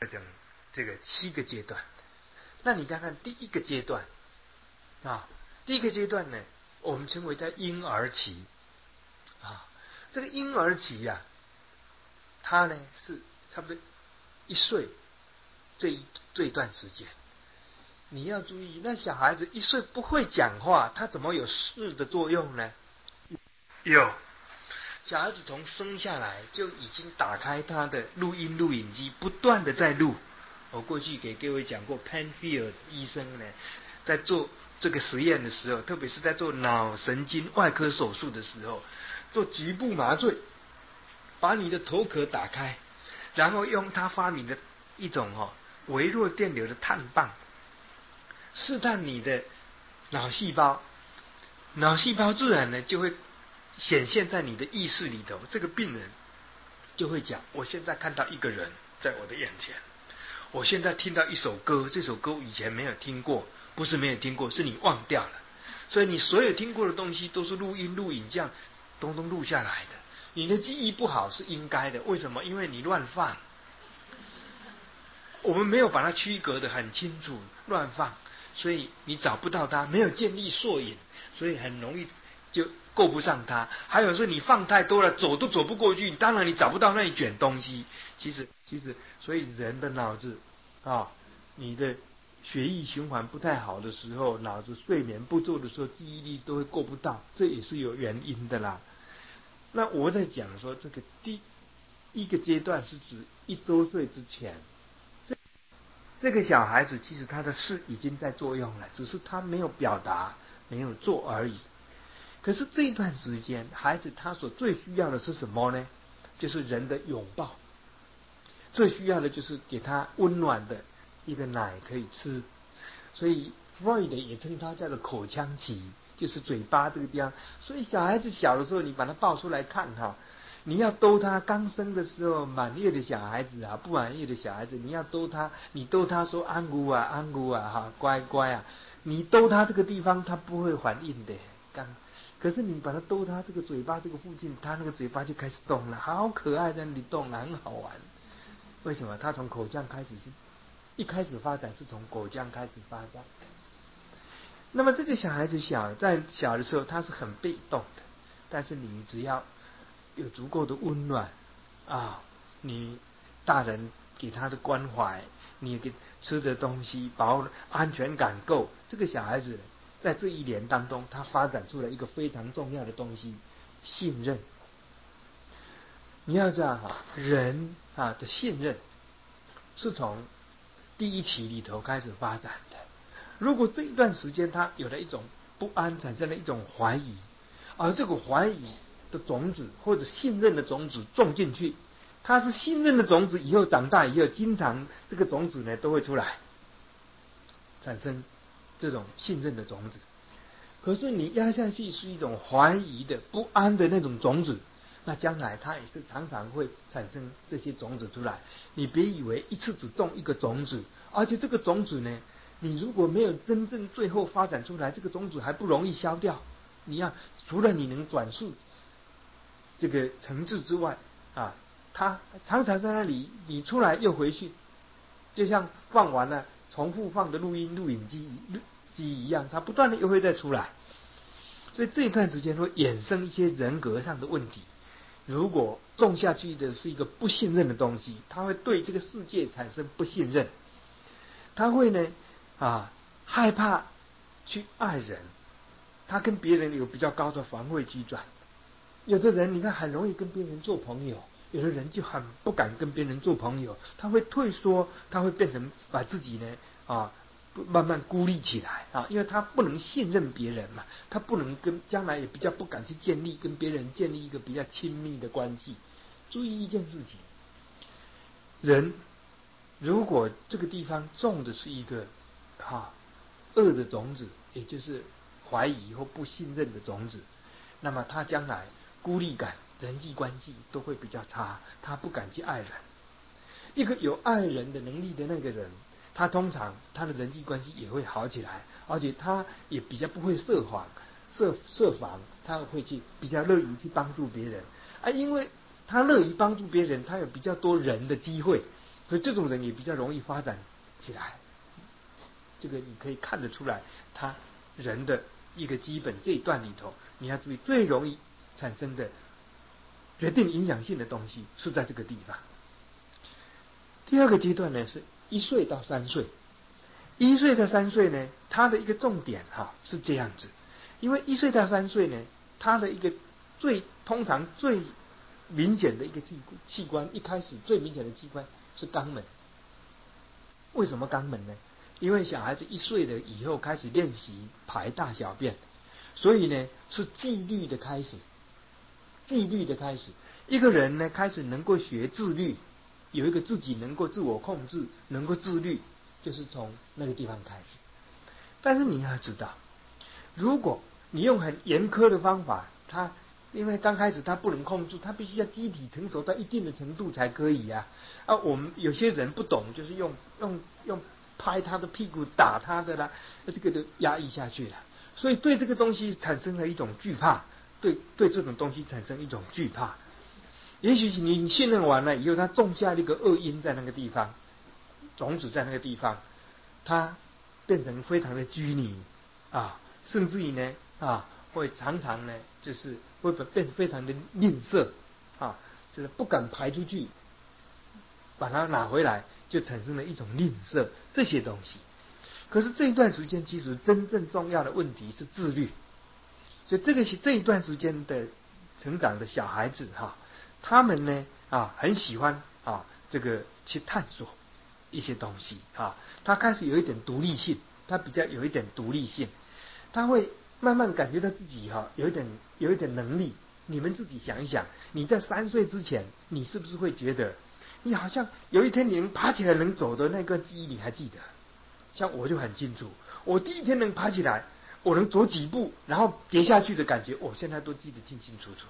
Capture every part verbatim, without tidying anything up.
种这个七个阶段。那你看看第一个阶段啊，第一个阶段呢，我们称为叫婴儿期啊。这个婴儿期呀、啊，它呢是差不多一岁这一这一段时间。你要注意，那小孩子一岁不会讲话，他怎么有视的作用呢？有，小孩子从生下来就已经打开他的录音录影机，不断的在录。我过去给各位讲过 ，Penfield 医生呢，在做这个实验的时候，特别是在做脑神经外科手术的时候，做局部麻醉，把你的头壳打开，然后用他发明的一种哦微弱电流的碳棒，试探你的脑细胞，脑细胞自然呢就会显现在你的意识里头。这个病人就会讲：我现在看到一个人在我的眼前，我现在听到一首歌，这首歌我以前没有听过，不是没有听过，是你忘掉了。所以你所有听过的东西都是录音录影这样东东录下来的。你的记忆不好是应该的，为什么？因为你乱放，我们没有把它区隔得很清楚，乱放，所以你找不到它，没有建立索引，所以很容易就够不上它。还有是你放太多了，走都走不过去，当然你找不到那一卷东西。其实其实，所以人的脑子啊，你的血液循环不太好的时候，脑子睡眠不足的时候，记忆力都会够不到，这也是有原因的啦。那我在讲说，这个第一个阶段是指一周岁之前，这这个小孩子其实他的事已经在作用了，只是他没有表达，没有做而已。可是这段时间，孩子他所最需要的是什么呢？就是人的拥抱，最需要的就是给他温暖的一个奶可以吃。所以 Freud 也称它叫做口腔期，就是嘴巴这个地方。所以小孩子小的时候，你把他抱出来看哈，你要逗他，刚生的时候满月的小孩子啊，不满月的小孩子，你要逗他，你逗他说安姑啊安姑啊哈，乖乖啊，你逗他这个地方他不会反应的，刚。可是你把他逗他这个嘴巴这个附近，他那个嘴巴就开始动了，好可爱在那里动了，很好玩。为什么？他从口腔开始是，一开始发展是从口腔开始发展。那么这个小孩子小，在小的时候他是很被动的，但是你只要有足够的温暖啊，你大人给他的关怀，你给吃的东西，保安全感够，这个小孩子在这一年当中，他发展出了一个非常重要的东西——信任。你要知道哈，人啊的信任是从第一期里头开始发展的。如果这一段时间他有了一种不安，产生了一种怀疑，而这个怀疑的种子或者信任的种子种进去，它是信任的种子，以后长大以后，经常这个种子呢都会出来，产生这种信任的种子。可是你压下去是一种怀疑的、不安的那种种子，那将来它也是常常会产生这些种子出来。你别以为一次只种一个种子，而且这个种子呢，你如果没有真正最后发展出来，这个种子还不容易消掉。你要除了你能转述这个层次之外啊，它常常在那里，你出来又回去，就像放完了重复放的录音录影机机一样，它不断的又会再出来。所以这一段时间会衍生一些人格上的问题。如果种下去的是一个不信任的东西，他会对这个世界产生不信任，他会呢啊害怕去爱人，他跟别人有比较高的防卫机转。有的人你看很容易跟别人做朋友，有的人就很不敢跟别人做朋友，他会退缩，他会变成把自己呢啊慢慢孤立起来啊，因为他不能信任别人嘛，他不能跟将来也比较不敢去建立跟别人建立一个比较亲密的关系。注意一件事情，人如果这个地方种的是一个啊恶的种子，也就是怀疑或不信任的种子，那么他将来孤立感、人际关系都会比较差，他不敢去爱人。一个有爱人的能力的那个人，他通常他的人际关系也会好起来，而且他也比较不会设防设设防，他会去比较乐于去帮助别人啊，因为他乐于帮助别人，他有比较多人的机会所以这种人也比较容易发展起来。这个你可以看得出来，他人的一个基本这一段里头，你要注意最容易产生的决定影响性的东西是在这个地方。第二个阶段呢，是一岁到三岁。一岁到三岁呢，它的一个重点哈是这样子，因为一岁到三岁呢，它的一个最通常最明显的一个器器官，一开始最明显的器官是肛门。为什么肛门呢？因为小孩子一岁了以后开始练习排大小便，所以呢是纪律的开始，纪律的开始。一个人呢开始能够学自律，有一个自己能够自我控制，能够自律，就是从那个地方开始。但是你要知道，如果你用很严苛的方法，他因为刚开始他不能控制，他必须要机体成熟到一定的程度才可以啊。啊，我们有些人不懂，就是用用用拍他的屁股打他的啦，这个都压抑下去了。所以对这个东西产生了一种惧怕，对对这种东西产生一种惧怕。也许你信任完了以后，他种下了一个恶因在那个地方，种子在那个地方，他变成非常的拘泥啊，甚至于呢啊，会常常呢就是会变非常的吝啬啊，就是不敢排出去，把它拿回来，就产生了一种吝啬这些东西。可是这一段时间，其实真正重要的问题是自律。所以这个这一段时间的成长的小孩子哈、啊，他们呢啊很喜欢啊这个去探索一些东西啊，他开始有一点独立性，他比较有一点独立性，他会慢慢感觉到自己哈、啊、有一点有一点能力。你们自己想一想，你在三岁之前，你是不是会觉得你好像有一天你能爬起来能走的那个记忆你还记得？像我就很清楚，我第一天能爬起来，我能走几步，然后跌下去的感觉，我现在都记得清清楚楚。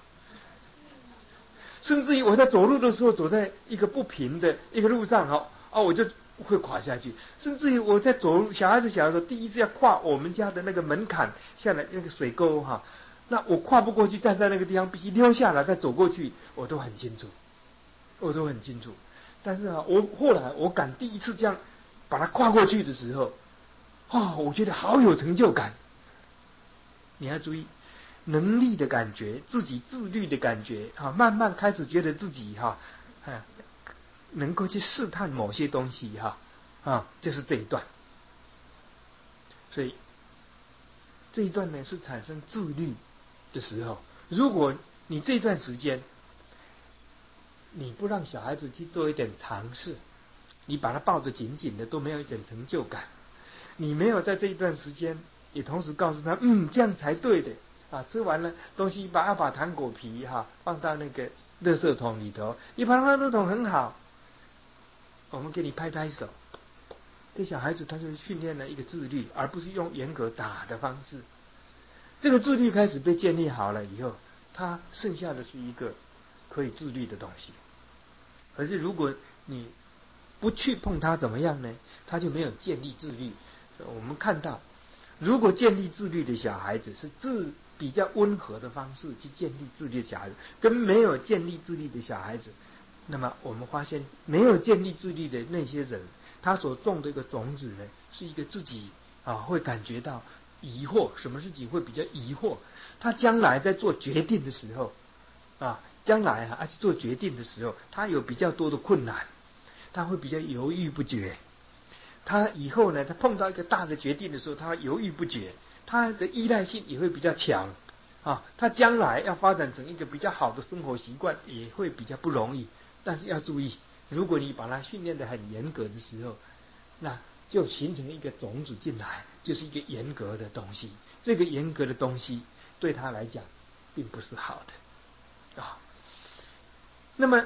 甚至于我在走路的时候，走在一个不平的一个路上，哈啊，我就会垮下去。甚至于我在走，小孩子小的时候，第一次要跨我们家的那个门槛下来那个水沟哈，那我跨不过去，站在那个地方必须溜下来再走过去，我都很清楚，我都很清楚。但是啊，我后来我敢第一次这样把它跨过去的时候，啊、哦，我觉得好有成就感。你要注意能力的感觉，自己自律的感觉啊，慢慢开始觉得自己哈、啊，能够去试探某些东西哈啊，就是这一段。所以这一段呢是产生自律的时候。如果你这段时间你不让小孩子去做一点尝试，你把他抱得紧紧的，都没有一点成就感。你没有在这一段时间也同时告诉他，嗯，这样才对的啊！吃完了东西，把要把糖果皮哈、啊、放到那个垃圾桶里头，你把它垃圾桶很好，我们给你拍拍手。对小孩子，他就训练了一个自律，而不是用严格打的方式。这个自律开始被建立好了以后，他剩下的是一个可以自律的东西。可是如果你不去碰它，怎么样呢？他就没有建立自律。我们看到，如果建立自律的小孩子是自比较温和的方式去建立自律的小孩子，跟没有建立自律的小孩子，那么我们发现没有建立自律的那些人，他所种的一个种子呢，是一个自己啊会感觉到疑惑，什么事情会比较疑惑？他将来在做决定的时候啊，将来啊去做决定的时候，他有比较多的困难，他会比较犹豫不决。他以后呢，他碰到一个大的决定的时候，他会犹豫不决，他的依赖性也会比较强啊。他将来要发展成一个比较好的生活习惯，也会比较不容易。但是要注意，如果你把他训练得很严格的时候，那就形成一个种子进来，就是一个严格的东西。这个严格的东西对他来讲，并不是好的啊。那么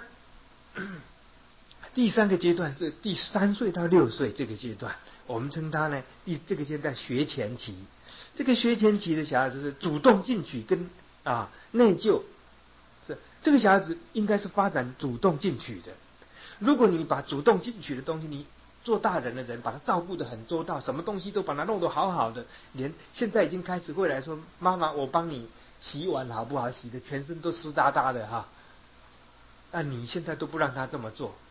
第三个阶段，这第三岁到六岁这个阶段，我们称它呢，第这个阶段学前期。这个学前期的小孩子是主动进取跟啊内疚，这这个小孩子应该是发展主动进取的。如果你把主动进取的东西，你做大人的人把他照顾得很周到，什么东西都把他弄得好好的，连现在已经开始会来说，妈妈我帮你洗碗好不好？洗的全身都湿哒哒的哈，那你现在都不让他这么做。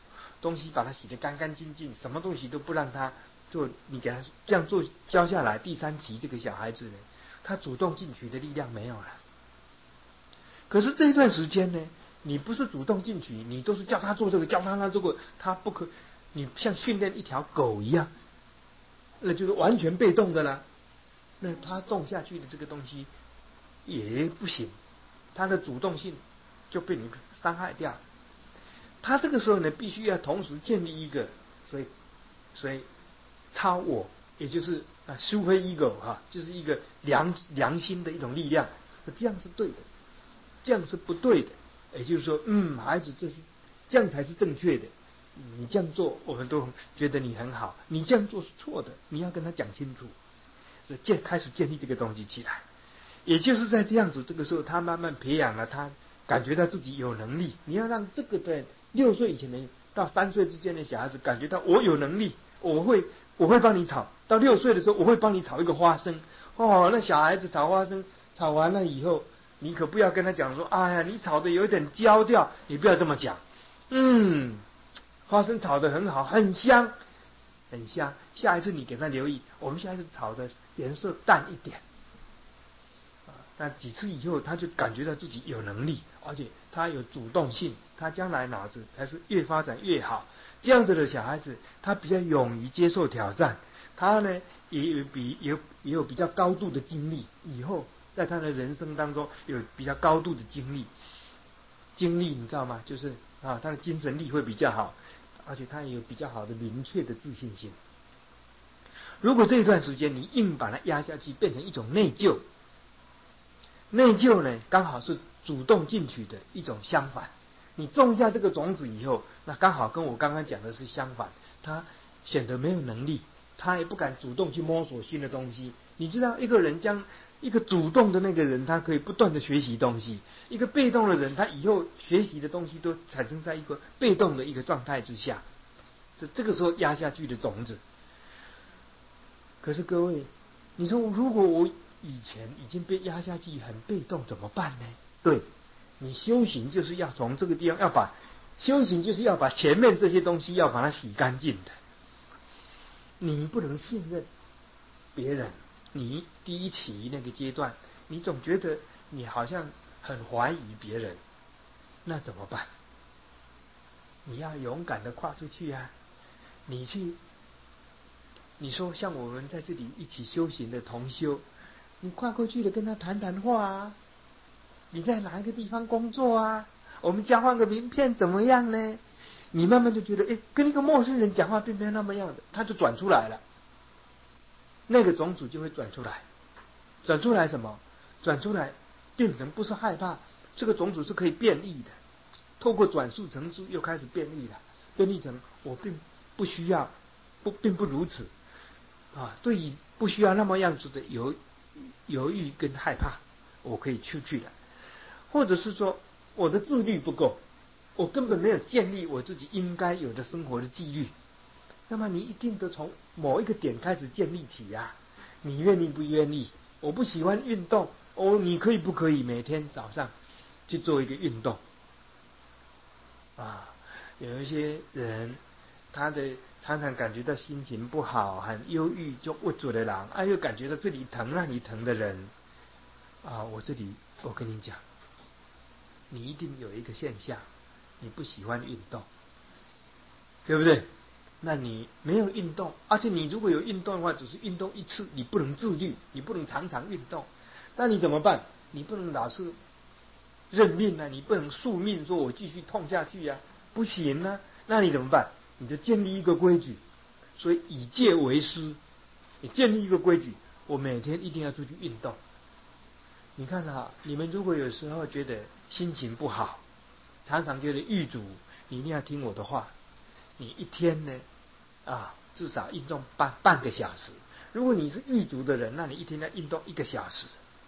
东西把它洗得干干净净，什么东西都不让他做，你给他这样做教下来，第三期这个小孩子呢，他主动进取的力量没有了。可是这一段时间呢，你不是主动进取，你都是叫他做这个，叫他那做个，他不可，你像训练一条狗一样，那就是完全被动的啦。那他种下去的这个东西也不行，他的主动性就被你伤害掉。他这个时候呢，必须要同时建立一个，所以，所以超我，也就是啊 super ego 哈，就是一个良良心的一种力量，这样是对的。这样是不对的，也就是说，嗯，孩子，这是这样才是正确的。你这样做，我们都觉得你很好；你这样做是错的，你要跟他讲清楚。这建开始建立这个东西起来，也就是在这样子，这个时候他慢慢培养了他感觉到自己有能力。你要让这个在六岁以前的到三岁之间的小孩子感觉到我有能力，我会我会帮你炒。到六岁的时候，我会帮你炒一个花生。哦，那小孩子炒花生炒完了以后。你可不要跟他讲说，哎呀，你炒的有点焦掉，你不要这么讲。嗯，花生炒的很好，很香，很香。下一次你给他留意，我们下一次炒的颜色淡一点。啊，那几次以后，他就感觉到自己有能力，而且他有主动性，他将来脑子才是越发展越好。这样子的小孩子，他比较勇于接受挑战，他呢也有比有也有比较高度的精力，以后。在他的人生当中有比较高度的精力，精力你知道吗？就是啊，他的精神力会比较好，而且他也有比较好的明确的自信心。如果这一段时间你硬把它压下去，变成一种内疚，内疚呢刚好是主动进取的一种相反。你种下这个种子以后，那刚好跟我刚刚讲的是相反，他显得没有能力，他也不敢主动去摸索新的东西。你知道，一个人将一个主动的那个人，他可以不断的学习东西；一个被动的人，他以后学习的东西都产生在一个被动的一个状态之下。就这个时候压下去的种子。可是各位，你说如果我以前已经被压下去，很被动，怎么办呢？对，你修行就是要从这个地方要把修行就是要把前面这些东西要把它洗干净的。你不能信任别人。你第一期那个阶段，你总觉得你好像很怀疑别人，那怎么办？你要勇敢的跨出去啊！你去，你说像我们在这里一起修行的同修，你跨过去的跟他谈谈话啊，你在哪一个地方工作啊？我们交换个名片怎么样呢？你慢慢就觉得，哎，跟一个陌生人讲话并没有那么样的，他就转出来了。那个种子就会转出来，转出来什么？转出来变成不是害怕，这个种子是可以变异的，透过转述成字又开始变异了，变异成我并不需要，不并不如此啊，对于不需要那么样子的犹犹豫跟害怕，我可以出去了，或者是说我的自律不够，我根本没有建立我自己应该有的生活的纪律。那么你一定得从某一个点开始建立起呀、啊，你愿意不愿意？我不喜欢运动，哦，你可以不可以每天早上去做一个运动？啊，有一些人，他的常常感觉到心情不好，很忧郁，就握住了狼，啊，又感觉到这里疼那里疼的人，啊，我这里我跟你讲，你一定有一个现象，你不喜欢运动，对不对？那你没有运动，而且你如果有运动的话，只是运动一次，你不能自律，你不能常常运动，那你怎么办？你不能老是认命啊，你不能宿命说我继续痛下去呀、啊，不行啊，那你怎么办？你就建立一个规矩，所以以戒为师，你建立一个规矩，我每天一定要出去运动。你看啊，你们如果有时候觉得心情不好，常常觉得郁卒，你一定要听我的话，你一天呢啊至少运动半半个小时。如果你是郁卒的人，那你一天要运动一个小时。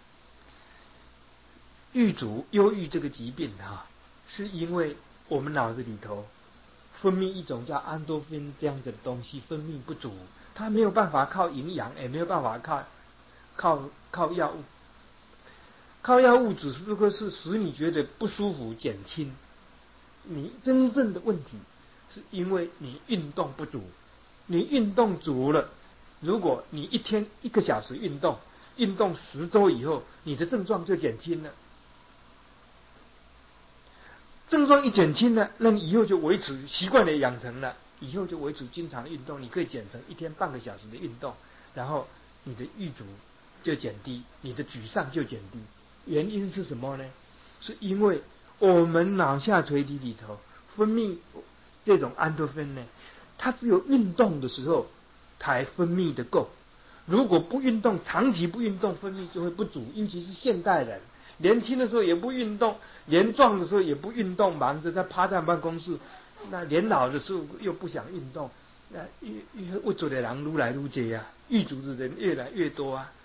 郁卒忧郁这个疾病啊，是因为我们脑子里头分泌一种叫安多芬这样子的东西分泌不足，它没有办法靠营养，也没有办法靠靠靠药物，靠药物只不过是使你觉得不舒服减轻，你真正的问题是因为你运动不足。你运动足了，如果你一天一个小时运动，运动十周以后，你的症状就减轻了。症状一减轻了，那你以后就维持习惯的养成了，以后就维持经常运动，你可以减成一天半个小时的运动，然后你的郁卒就减低，你的沮丧就减低。原因是什么呢？是因为我们脑下垂体里头分泌这种安多芬呢，它只有运动的时候才分泌的够，如果不运动，长期不运动，分泌就会不足。尤其是现代人，年轻的时候也不运动，年壮的时候也不运动，忙着在趴在办公室，那年老的时候又不想运动，那越越为做的人愈来愈多啊，郁卒的人越来越多啊。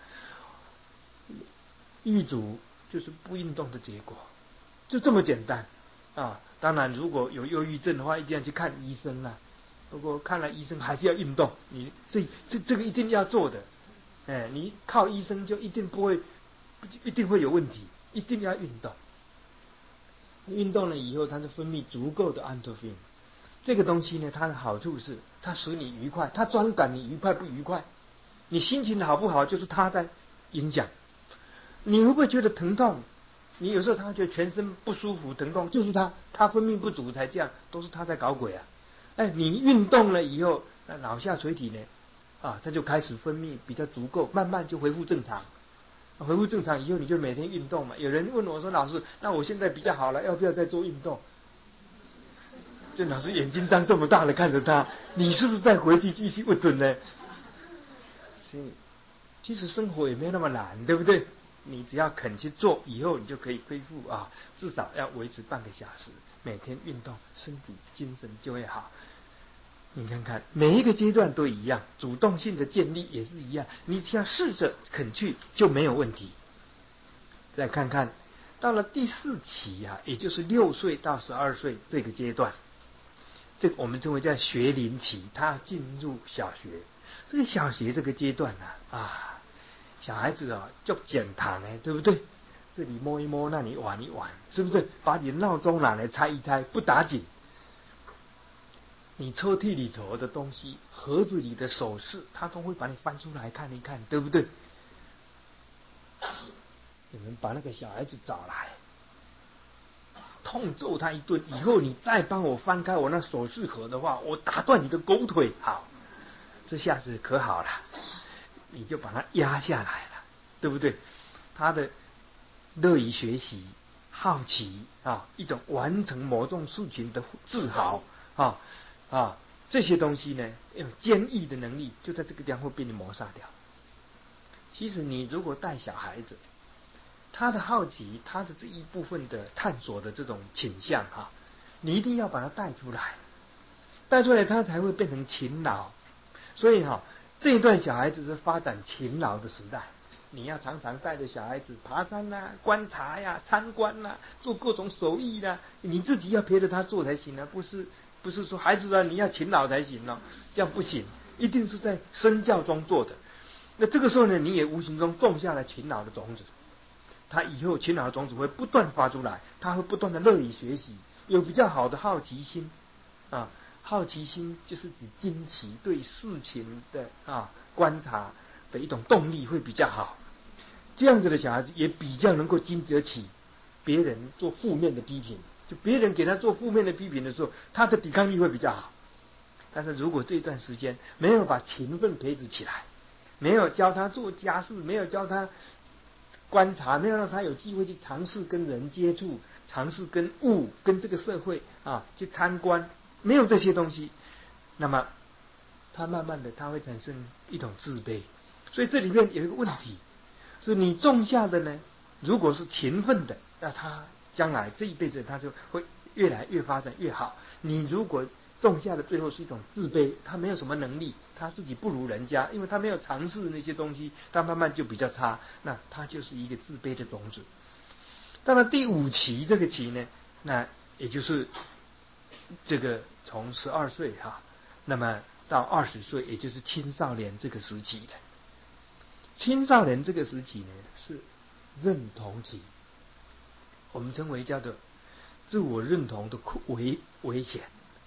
郁卒就是不运动的结果，就这么简单啊。当然，如果有忧郁症的话，一定要去看医生啊。不过看了医生还是要运动，你这这这个一定要做的。哎，你靠医生就一定不会，一定会有问题，一定要运动。运动了以后，它是分泌足够的安多芬。这个东西呢，它的好处是它使你愉快，它专管你愉快不愉快，你心情好不好，就是它在影响。你会不会觉得疼痛？你有时候他觉得全身不舒服、疼痛，就是他他分泌不足才这样，都是他在搞鬼啊！哎，你运动了以后，那脑下垂体呢，啊，它就开始分泌比较足够，慢慢就恢复正常。恢复正常以后，你就每天运动嘛。有人问我说：“老师，那我现在比较好了，要不要再做运动？”这老师眼睛张这么大的看着他，你是不是再回去继续不准呢？所以，其实生活也没那么难，对不对？你只要肯去做，以后你就可以恢复啊，至少要维持半个小时，每天运动，身体精神就会好。你看看每一个阶段都一样，主动性的建立也是一样，你只要试着肯去就没有问题。再看看到了第四期啊，也就是六岁到十二岁这个阶段，这个我们称为叫学龄期，他进入小学。这个小学这个阶段呢、啊，啊，小孩子啊就减糖哎，对不对？这里摸一摸，那里玩一玩，是不是？把你闹钟拿来猜一猜，不打紧。你抽屉里头的东西，盒子里的首饰，他都会把你翻出来看一看，对不对？你们把那个小孩子找来，痛揍他一顿，以后你再帮我翻开我那首饰盒的话，我打断你的狗腿。好，这下子可好了，你就把它压下来了，对不对？他的乐于学习、好奇啊，一种完成某种事情的自豪啊啊，这些东西呢，有坚毅的能力，就在这个地方会被你抹杀掉。其实你如果带小孩子，他的好奇，他的这一部分的探索的这种倾向哈、啊，你一定要把它带出来，带出来他才会变成勤劳。所以哈、啊，这一段小孩子是发展勤劳的时代。你要常常带着小孩子爬山啊、观察呀、啊、参观啊、做各种手艺啊，你自己要陪着他做才行啊，不是不是说孩子啊你要勤劳才行哦，这样不行，一定是在身教中做的。那这个时候呢，你也无形中种下了勤劳的种子，他以后勤劳的种子会不断发出来，他会不断的乐于学习，有比较好的好奇心啊。好奇心就是指惊奇，对事情的啊观察的一种动力会比较好。这样子的小孩子也比较能够经得起别人做负面的批评，就别人给他做负面的批评的时候，他的抵抗力会比较好。但是如果这段时间没有把勤奋培植起来，没有教他做家事，没有教他观察，没有让他有机会去尝试跟人接触，尝试跟物跟这个社会啊去参观，没有这些东西，那么他慢慢的他会产生一种自卑。所以这里面有一个问题，是你种下的呢，如果是勤奋的，那他将来这一辈子他就会越来越发展越好。你如果种下的最后是一种自卑，他没有什么能力，他自己不如人家，因为他没有尝试那些东西，他慢慢就比较差，那他就是一个自卑的种子。到了第五期这个期呢，那也就是这个从十二岁哈，那么到二十岁，也就是青少年这个时期的。青少年这个时期呢，是认同期，我们称为叫做自我认同的危危险。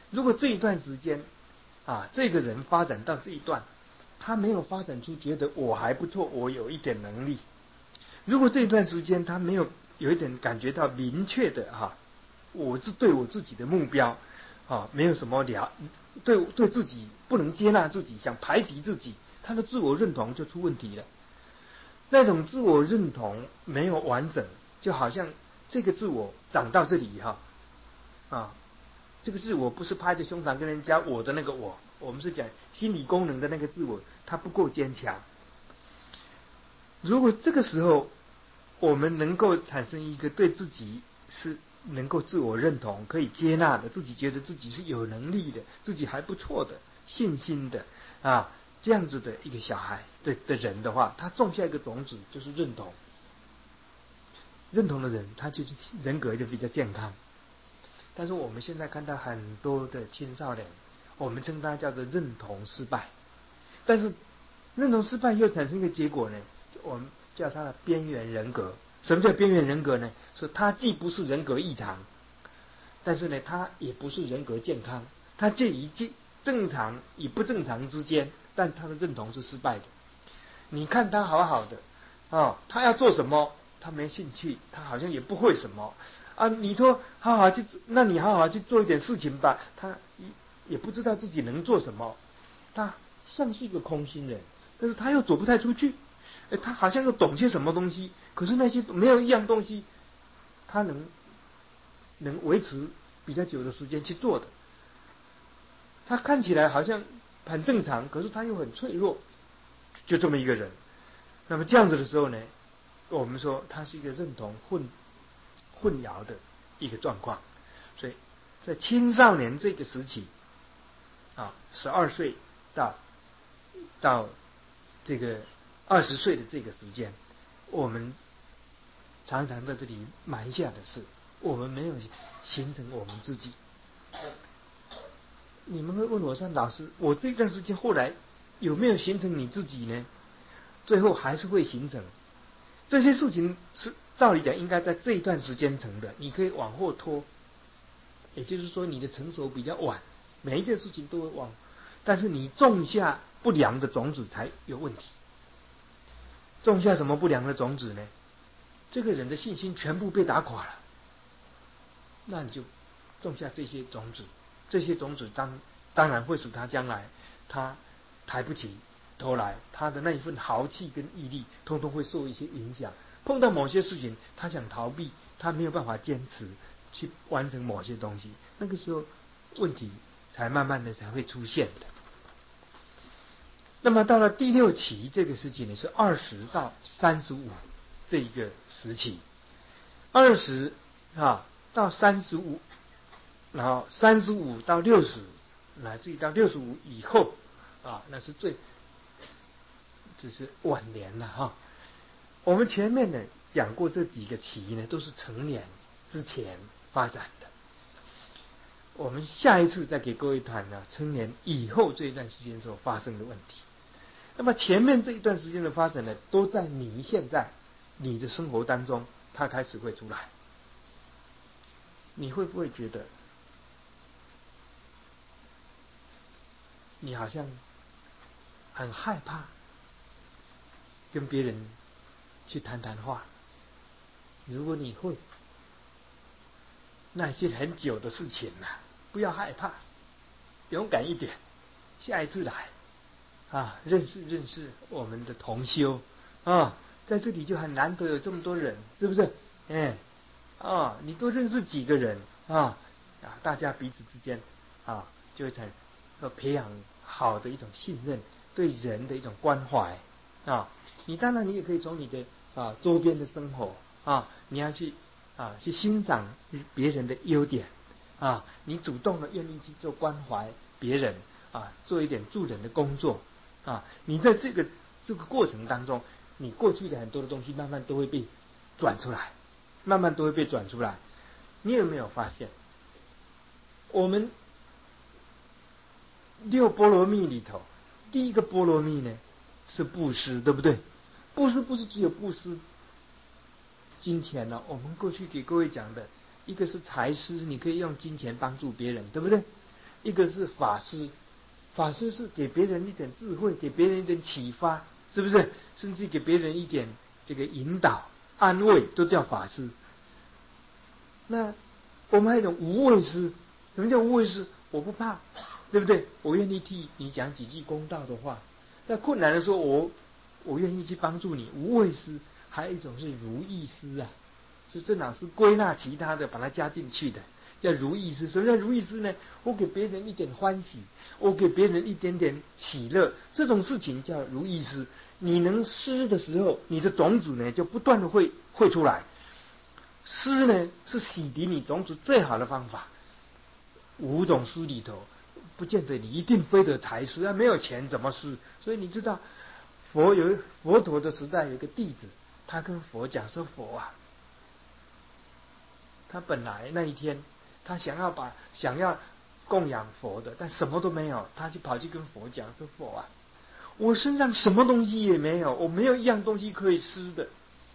如果这一段时间啊，这个人发展到这一段，他没有发展出觉得我还不错，我有一点能力。如果这一段时间他没有有一点感觉到明确的哈、啊，我是对我自己的目标啊，没有什么了，对对自己不能接纳自己，想排挤自己，他的自我认同就出问题了。那种自我认同没有完整，就好像这个自我长到这里哈啊，这个自我不是拍着胸膛跟人家我的那个我，我们是讲心理功能的那个自我，它不够坚强。如果这个时候我们能够产生一个对自己是能够自我认同、可以接纳的，自己觉得自己是有能力的，自己还不错的、信心的啊，这样子的一个小孩的的人的话，他种下一个种子就是认同。认同的人，他就人格就比较健康。但是我们现在看到很多的青少年，我们称他叫做认同失败。但是认同失败又产生一个结果呢，我们叫他的边缘人格。什么叫边缘人格呢？是他既不是人格异常，但是呢，他也不是人格健康，他介于正常与不正常之间，但他的认同是失败的。你看他好好的哦，他要做什么，他没兴趣，他好像也不会什么啊。你说好好去，那你好好去做一点事情吧，他也不知道自己能做什么，他像是一个空心人，但是他又走不太出去。他好像又懂些什么东西，可是那些没有一样东西，他能能维持比较久的时间去做的。他看起来好像很正常，可是他又很脆弱，就这么一个人。那么这样子的时候呢，我们说他是一个认同混混淆的一个状况。所以在青少年这个时期啊，十二岁到到这个二十岁的这个时间，我们常常在这里埋下的是，我们没有形成我们自己。你们会问我说，老师，我这段时间后来有没有形成你自己呢？最后还是会形成。这些事情是照理讲应该在这一段时间成的，你可以往后拖，也就是说你的成熟比较晚，每一件事情都会往，但是你种下不良的种子才有问题。种下什么不良的种子呢？这个人的信心全部被打垮了，那你就种下这些种子，这些种子当当然会使他将来他抬不起头来，他的那一份豪气跟毅力通通会受一些影响。碰到某些事情他想逃避，他没有办法坚持去完成某些东西，那个时候问题才慢慢的才会出现的。那么到了第六期这个时期呢，是二十到三十五这一个时期，二十啊到三十五，然后三十五到六十，乃至于到六十五以后啊，那是最这是晚年了哈。我们前面呢讲过这几个期呢，都是成年之前发展的。我们下一次再给各位谈呢，成年以后这一段时间所发生的问题。那么前面这一段时间的发展呢，都在你现在你的生活当中，它开始会出来。你会不会觉得，你好像很害怕跟别人去谈谈话？如果你会，那些很久的事情啊，不要害怕，勇敢一点，下一次来啊，认识认识我们的同修啊，在这里就很难得有这么多人，是不是？哎，啊，你多认识几个人啊，啊，大家彼此之间啊，就会才要培养好的一种信任，对人的一种关怀啊。你当然你也可以从你的啊周边的生活啊，你要去啊去欣赏别人的优点啊，你主动的愿意去做关怀别人啊，做一点助人的工作。啊，你在这个这个过程当中，你过去的很多的东西慢慢都会被转出来，慢慢都会被转出来。你有没有发现，我们六波罗蜜里头，第一个波罗蜜呢是布施，对不对？布施不是只有布施金钱呢、哦，我们过去给各位讲的，一个是财施，你可以用金钱帮助别人，对不对？ 一个是法师，法师是给别人一点智慧，给别人一点启发，是不是？甚至给别人一点这个引导、安慰，都叫法师。那我们还有一种无畏师，什么叫无畏师？我不怕，对不对？我愿意替你讲几句公道的话。在困难的时候，我我愿意去帮助你，无畏师。还有一种是如意师啊，是郑老师归纳其他的，把它加进去的，叫如意师。什么叫如意师呢？我给别人一点欢喜，我给别人一点点喜乐，这种事情叫如意师。你能施的时候，你的种子呢就不断的会会出来。施呢是洗涤你种子最好的方法。五种施里头，不见得你一定非得财施啊，没有钱怎么施？所以你知道，佛有佛陀的时代有一个弟子，他跟佛讲说：“佛啊，他本来那一天他想要把想要供养佛的，但什么都没有，他就跑去跟佛讲说：佛啊，我身上什么东西也没有，我没有一样东西可以施的。”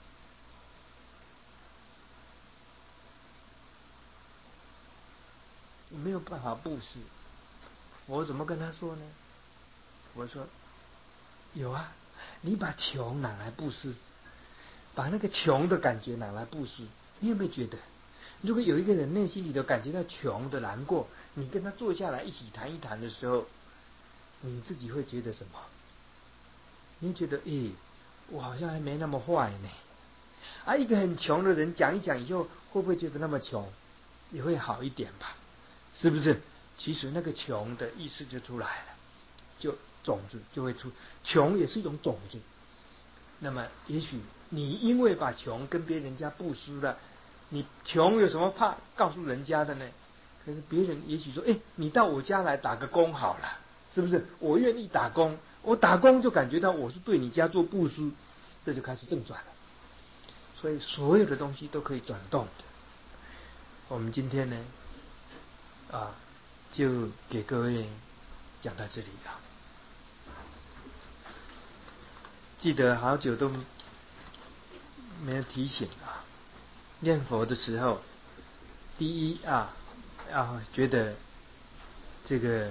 没有办法布施。佛怎么跟他说呢？佛说：“有啊，你把穷拿来布施，把那个穷的感觉拿来布施。你有没有觉得，如果有一个人内心里头感觉到穷的难过，你跟他坐下来一起谈一谈的时候，你自己会觉得什么？你会觉得，诶，我好像还没那么坏呢。啊，一个很穷的人讲一讲以后，会不会觉得那么穷？也会好一点吧？是不是？其实那个穷的意思就出来了，就种子就会出，穷也是一种种子。那么也许你因为把穷跟别人家布施了，你穷有什么怕告诉人家的呢？可是别人也许说：“哎，你到我家来打个工好了，是不是？我愿意打工，我打工就感觉到我是对你家做布施，这就开始正转了。所以所有的东西都可以转动的。我们今天呢，啊，就给各位讲到这里了。记得好久都没有提醒啊，念佛的时候，第一啊，啊，觉得这个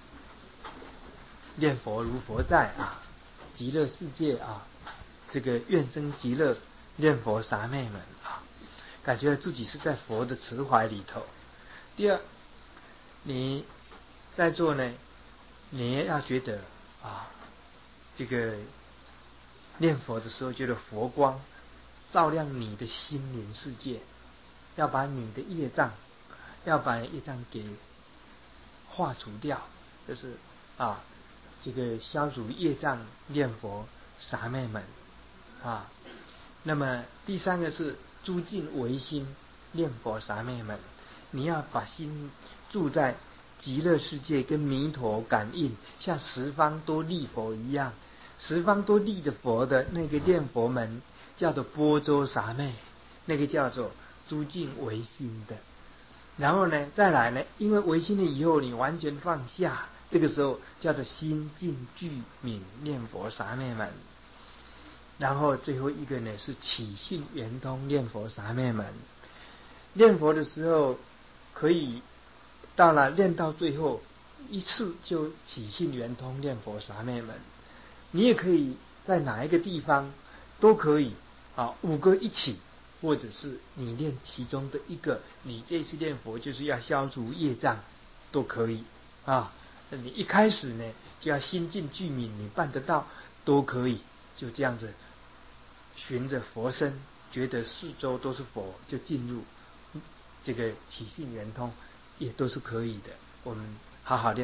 念佛如佛在啊，极乐世界啊，这个愿生极乐，念佛傻妹们啊，感觉自己是在佛的慈怀里头。第二，你在做呢，你也要觉得啊，这个念佛的时候，觉得佛光照亮你的心灵世界，要把你的业障，要把业障给化除掉，就是啊，这个消除业障，念佛傻妹们啊。那么第三个是诸境唯心，念佛傻妹们，你要把心住在极乐世界，跟弥陀感应，像十方多力佛一样。十方多力的佛的那个念佛门叫做般舟傻妹，那个叫做诸境唯心的。然后呢，再来呢，因为唯心了以后，你完全放下，这个时候叫做心净具泯，念佛傻妹们。然后最后一个呢是起信圆通，念佛傻妹们。念佛的时候，可以到了念到最后一次就起信圆通，念佛傻妹们。你也可以在哪一个地方都可以啊，五个一起，或者是你念其中的一个，你这次念佛就是要消除业障，都可以啊。那你一开始呢就要心净具泯，你办得到都可以，就这样子循着佛身，觉得四周都是佛，就进入这个起信圆通，也都是可以的。我们好好练。